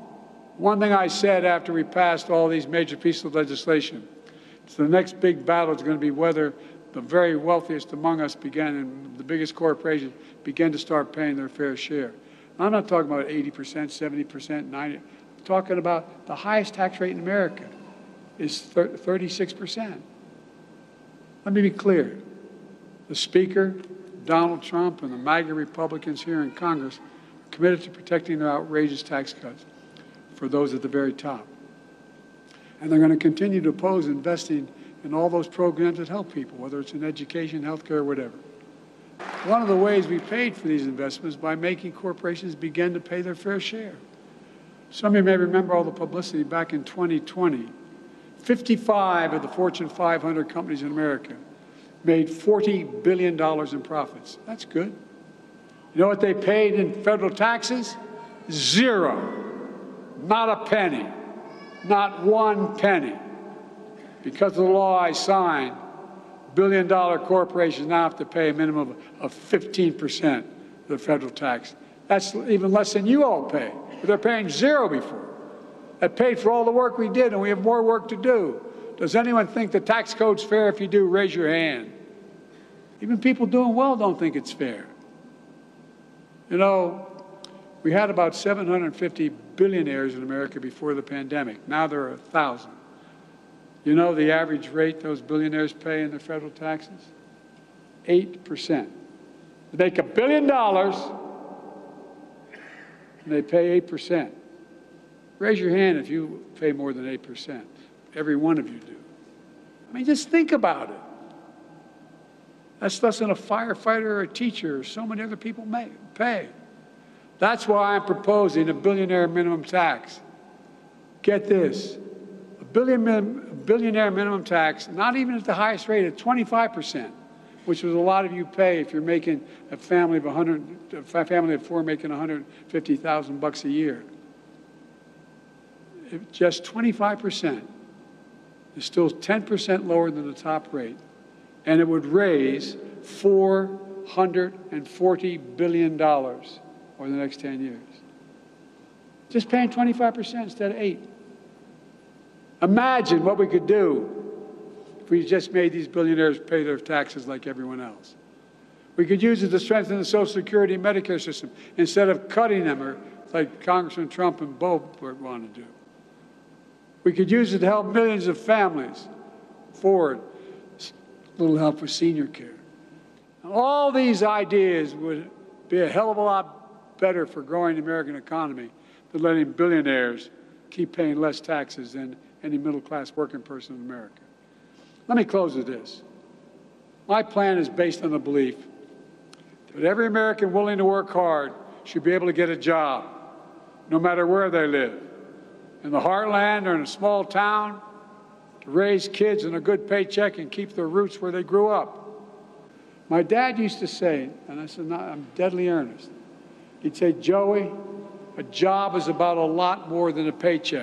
One thing I said after we passed all these major pieces of legislation, it's the next big battle is going to be whether the very wealthiest among us begin, and the biggest corporations begin to start paying their fair share. I'm not talking about eighty percent, seventy percent, ninety percent. I'm talking about the highest tax rate in America is thirty-six percent. Let me be clear. The Speaker, Donald Trump, and the MAGA Republicans here in Congress are committed to protecting their outrageous tax cuts for those at the very top. And they're going to continue to oppose investing in all those programs that help people, whether it's in education, healthcare, or whatever. One of the ways we paid for these investments is by making corporations begin to pay their fair share. Some of you may remember all the publicity back in twenty twenty. fifty-five of the Fortune five hundred companies in America made forty billion dollars in profits. That's good. You know what they paid in federal taxes? Zero. Not a penny. Not one penny. Because of the law I signed, billion-dollar corporations now have to pay a minimum of fifteen percent of the federal tax. That's even less than you all pay. But they're paying zero before. That paid for all the work we did, and we have more work to do. Does anyone think the tax code's fair? If you do, raise your hand. Even people doing well don't think it's fair. You know, we had about seven hundred fifty billionaires in America before the pandemic. Now there are one thousand. You know the average rate those billionaires pay in their federal taxes? eight percent. They make a billion dollars, and they pay eight percent. Raise your hand if you pay more than eight percent. Every one of you do. I mean, just think about it. That's less than a firefighter or a teacher or so many other people may pay. That's why I'm proposing a billionaire minimum tax. Get this. A billion, a billionaire minimum tax, not even at the highest rate, at twenty-five percent, which is a lot of you pay if you're making a family of one hundred, a family of four making one hundred fifty thousand bucks a year. If just twenty-five percent is still ten percent lower than the top rate, and it would raise four hundred forty billion dollars over the next ten years. Just paying twenty-five percent instead of eight. Imagine what we could do if we just made these billionaires pay their taxes like everyone else. We could use it to strengthen the Social Security and Medicare system instead of cutting them, or like Congressman Trump and Bo want to do. We could use it to help millions of families forward, a little help with senior care. And all these ideas would be a hell of a lot better for growing the American economy than letting billionaires keep paying less taxes than any middle-class working person in America. Let me close with this. My plan is based on the belief that every American willing to work hard should be able to get a job, no matter where they live, in the heartland or in a small town, to raise kids in a good paycheck and keep their roots where they grew up. My dad used to say, and I said, no, I'm deadly earnest, he'd say, Joey, a job is about a lot more than a paycheck.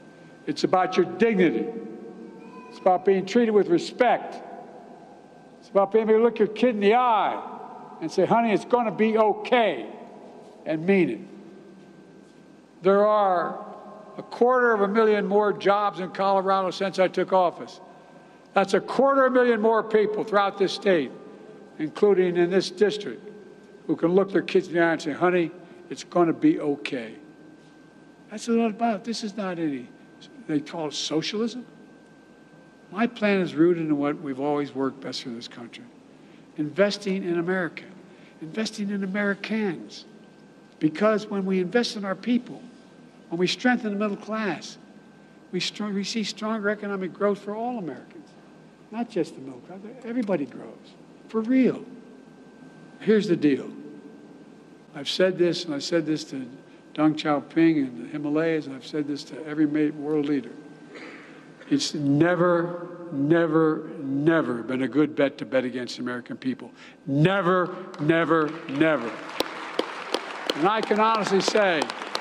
It's about your dignity. It's about being treated with respect. It's about being able to look your kid in the eye and say, honey, it's going to be okay, and mean it. There are a quarter of a million more jobs in Colorado since I took office. That's a quarter of a million more people throughout this state, including in this district, who can look their kids in the eye and say, honey, it's going to be okay. That's what it's about. This is not any, they call it socialism. My plan is rooted in what we've always worked best for this country. Investing in America, investing in Americans. Because when we invest in our people, when we strengthen the middle class, we, strong, we see stronger economic growth for all Americans, not just the middle class. Everybody grows, for real. Here's the deal. I've said this, and I said this to Deng Xiaoping in the Himalayas, and I've said this to every world leader. It's never, never, never been a good bet to bet against the American people. Never, never, never. And I can honestly say,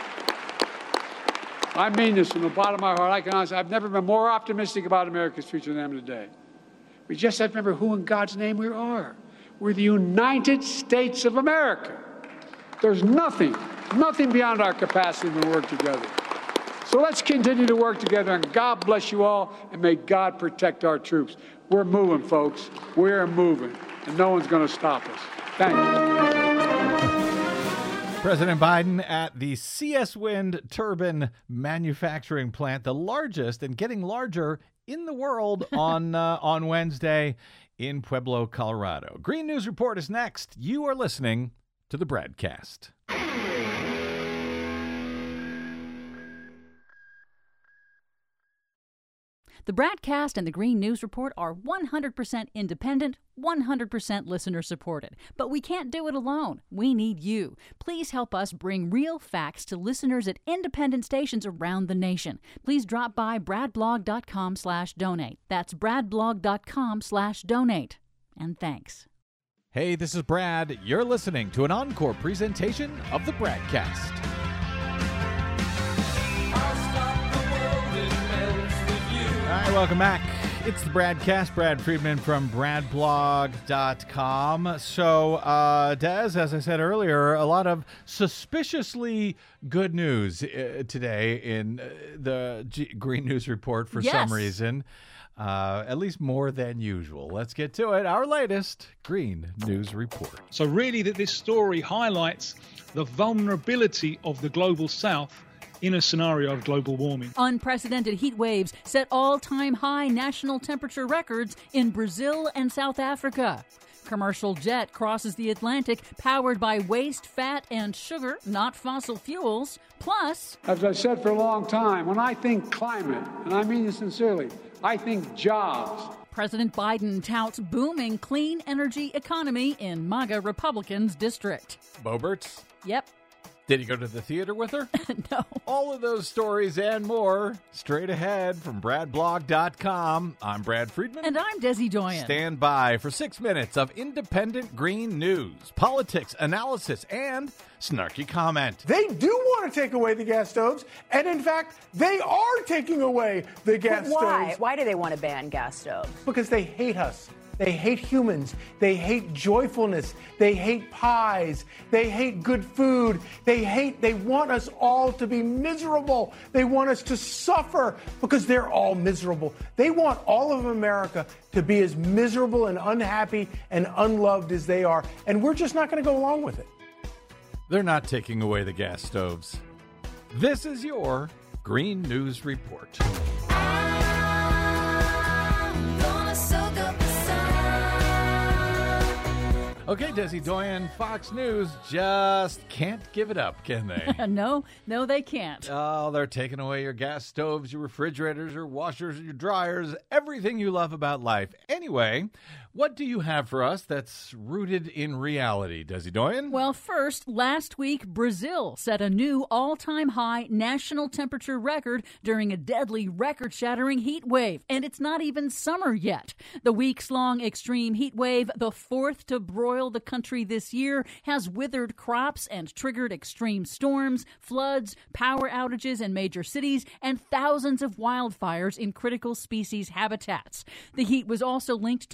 I mean this from the bottom of my heart, I can honestly, I've never been more optimistic about America's future than I am today. We just have to remember who in God's name we are. We're the United States of America. There's nothing, nothing beyond our capacity when we work together. So let's continue to work together, and God bless you all, and may God protect our troops. We're moving, folks. We're moving, and no one's going to stop us. Thank you. President Biden at the C S Wind turbine manufacturing plant, the largest and getting larger in the world, on uh, on Wednesday in Pueblo, Colorado. Green News Report is next. You are listening to the Bradcast. The Bradcast and the Green News Report are one hundred percent independent, one hundred percent listener-supported. But we can't do it alone. We need you. Please help us bring real facts to listeners at independent stations around the nation. Please drop by bradblog.com slash donate. That's bradblog.com slash donate. And thanks. Hey, this is Brad. You're listening to an encore presentation of the Bradcast. All right, welcome back. It's the Bradcast. Brad Friedman from brad blog dot com. So, uh, Des, as I said earlier, a lot of suspiciously good news uh, today in uh, the G- Green News Report for yes. some reason. Uh, at least more than usual. Let's get to it. Our latest Green News Report. So really that this story highlights the vulnerability of the global south in a scenario of global warming. Unprecedented heat waves set all-time high national temperature records in Brazil and South Africa. Commercial jet crosses the Atlantic powered by waste, fat, and sugar, not fossil fuels. Plus, as I've said for a long time, when I think climate, and I mean this sincerely, I think jobs. President Biden touts booming clean energy economy in MAGA Republicans' district. Boberts? Yep. Did he go to the theater with her? No. All of those stories and more straight ahead from brad blog dot com. I'm Brad Friedman. And I'm Desi Doyen. Stand by for six minutes of independent green news, politics, analysis, and snarky comment. They do want to take away the gas stoves, and in fact, they are taking away the gas but why? stoves. Why do they want to ban gas stoves? Because they hate us. They hate humans. They hate joyfulness. They hate pies. They hate good food. They hate, they want us all to be miserable. They want us to suffer because they're all miserable. They want all of America to be as miserable and unhappy and unloved as they are. And we're just not going to go along with it. They're not taking away the gas stoves. This is your Green News Report. Okay, Desi Doyen, Fox News just can't give it up, can they? no, no, they can't. Oh, they're taking away your gas stoves, your refrigerators, your washers, your dryers, everything you love about life. Anyway, what do you have for us that's rooted in reality, Desi Doyen? Well, first, last week, Brazil set a new all-time high national temperature record during a deadly, record-shattering heat wave. And it's not even summer yet. The weeks-long extreme heat wave, the fourth to broil the country this year, has withered crops and triggered extreme storms, floods, power outages in major cities, and thousands of wildfires in critical species habitats. The heat was also linked to the death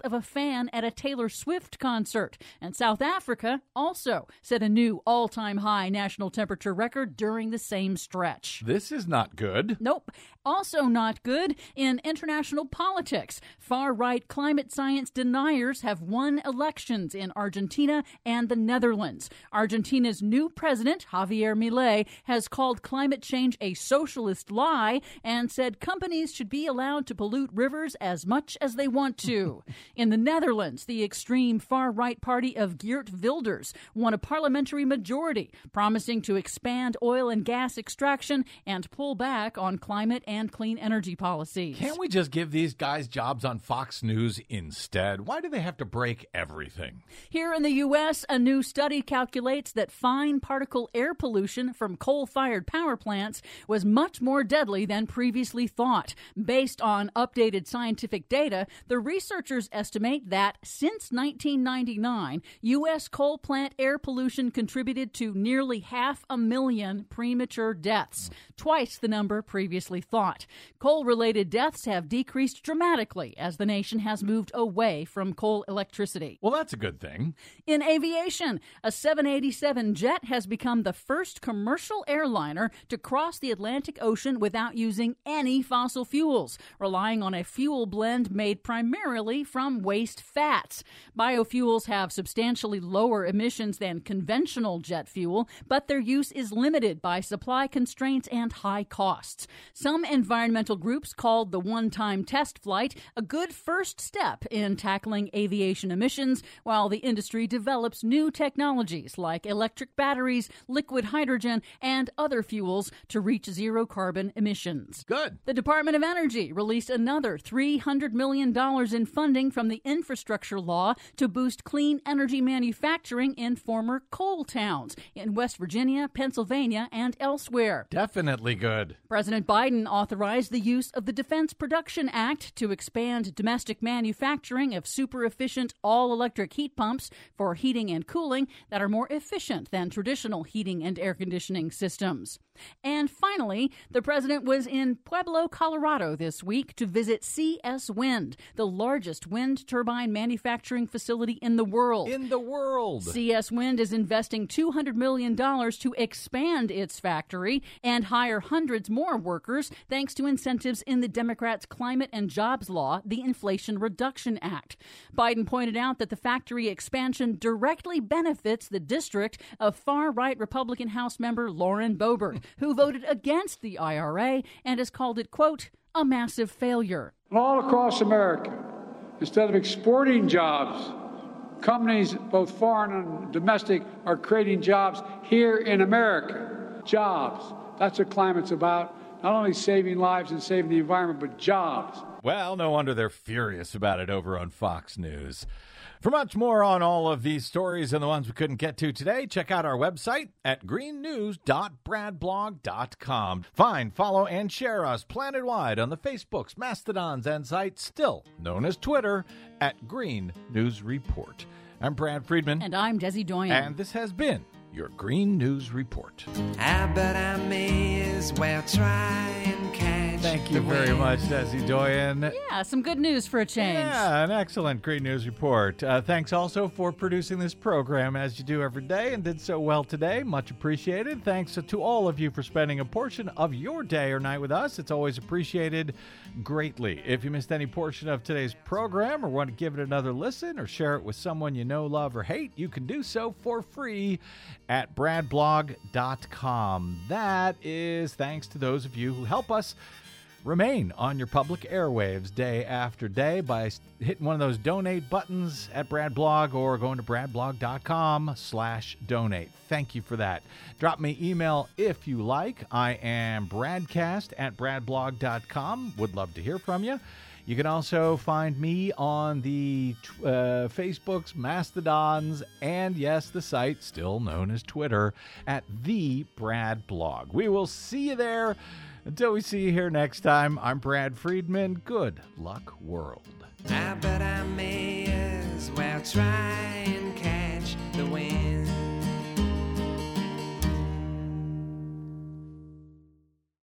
of a fan at a Taylor Swift concert. And South Africa also set a new all-time high national temperature record during the same stretch. This is not good. Nope. Also not good in international politics. Far-right climate science deniers have won elections in Argentina and the Netherlands. Argentina's new president, Javier Milei, has called climate change a socialist lie and said companies should be allowed to pollute rivers as much as they want to. In the Netherlands, the extreme far-right party of Geert Wilders won a parliamentary majority, promising to expand oil and gas extraction and pull back on climate and clean energy policies. Can't we just give these guys jobs on Fox News instead? Why do they have to break everything? Here in the U S, a new study calculates that fine particle air pollution from coal-fired power plants was much more deadly than previously thought. Based on updated scientific data, the researchers estimate that since nineteen ninety-nine, U S coal plant air pollution contributed to nearly half a million premature deaths, twice the number previously thought. Coal-related deaths have decreased dramatically as the nation has moved away from coal electricity. Well, that's a good thing. In aviation, a seven eighty-seven jet has become the first commercial airliner to cross the Atlantic Ocean without using any fossil fuels, relying on a fuel blend made primarily from waste fats. Biofuels have substantially lower emissions than conventional jet fuel, but their use is limited by supply constraints and high costs. Some environmental groups called the one-time test flight a good first step in tackling aviation emissions, while the industry develops new technologies like electric batteries, liquid hydrogen, and other fuels to reach zero carbon emissions. Good. The Department of Energy released another three hundred million dollars in funding from the infrastructure law to boost clean energy manufacturing in former coal towns in West Virginia, Pennsylvania, and elsewhere. Definitely good. President Biden authorized the use of the Defense Production Act to expand domestic manufacturing of super-efficient all-electric heat pumps for heating and cooling that are more efficient than traditional heating and air conditioning systems. And finally, the president was in Pueblo, Colorado this week to visit C S Wind, the largest wind turbine manufacturing facility in the world. In the world. C S Wind is investing two hundred million dollars to expand its factory and hire hundreds more workers thanks to incentives in the Democrats' climate and jobs law, the Inflation Reduction Act. Biden pointed out that the factory expansion directly benefits the district of far-right Republican House member Lauren Boebert, who voted against the I R A and has called it, quote, a massive failure. All across America, instead of exporting jobs, companies, both foreign and domestic, are creating jobs here in America. Jobs. That's what climate's about. Not only saving lives and saving the environment, but jobs. Well, no wonder they're furious about it over on Fox News. For much more on all of these stories and the ones we couldn't get to today, check out our website at green news dot brad blog dot com. Find, follow, and share us planet-wide on the Facebooks, Mastodons, and sites still known as Twitter at Green News Report. I'm Brad Friedman. And I'm Desi Doyen. And this has been your Green News Report. I bet I may as well try and catch Thank you very much, Desi Doyen. Yeah, some good news for a change. Yeah, an excellent Green News Report. Uh, thanks also for producing this program as you do every day and did so well today. Much appreciated. Thanks to all of you for spending a portion of your day or night with us. It's always appreciated greatly. If you missed any portion of today's program or want to give it another listen or share it with someone you know, love, or hate, you can do so for free at brad blog dot com. That is thanks to those of you who help us remain on your public airwaves day after day by hitting one of those donate buttons at BradBlog or going to brad blog dot com slash donate. Thank you for that. Drop me email if you like. I am bradcast at brad blog dot com. Would love to hear from you. You can also find me on the uh, Facebooks, Mastodons, and yes, the site still known as Twitter at The Brad Blog. We will see you there. Until we see you here next time, I'm Brad Friedman. Good luck, world. I bet I may as well try and catch the wind.